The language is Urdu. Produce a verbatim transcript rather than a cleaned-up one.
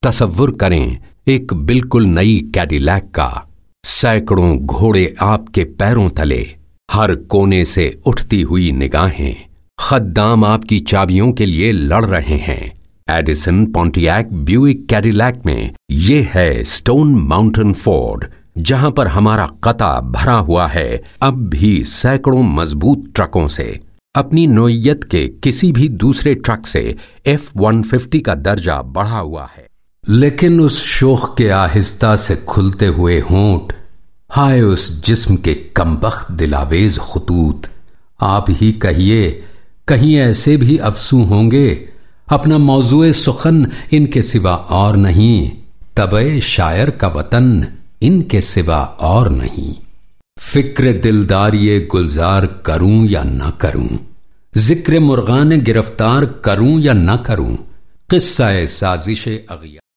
تصور کریں ایک بالکل نئی کیڈیلیک کا، سینکڑوں گھوڑے آپ کے پیروں تلے، ہر کونے سے اٹھتی ہوئی نگاہیں، خدام آپ کی چابیوں کے لیے لڑ رہے ہیں۔ ایڈیسن پونٹیاک بیوک کیڈیلیک میں یہ ہے سٹون ماؤنٹن فورڈ، جہاں پر ہمارا قطع بھرا ہوا ہے اب بھی سینکڑوں مضبوط ٹرکوں سے۔ اپنی نوعیت کے کسی بھی دوسرے ٹرک سے ایف ون ففٹی کا درجہ بڑھا ہوا ہے، لیکن اس شوخ کے آہستہ سے کھلتے ہوئے ہونٹ، ہائے اس جسم کے کمبخت دلاویز خطوط، آپ ہی کہیے کہیں ایسے بھی افسوں ہوں گے اپنا موضوع سخن ان کے سوا اور نہیں، طبع شاعر کا وطن ان کے سوا اور نہیں۔ فکر دلداری گلزار کروں یا نہ کروں، ذکر مرغان گرفتار کروں یا نہ کروں، قصہ سازش اغیار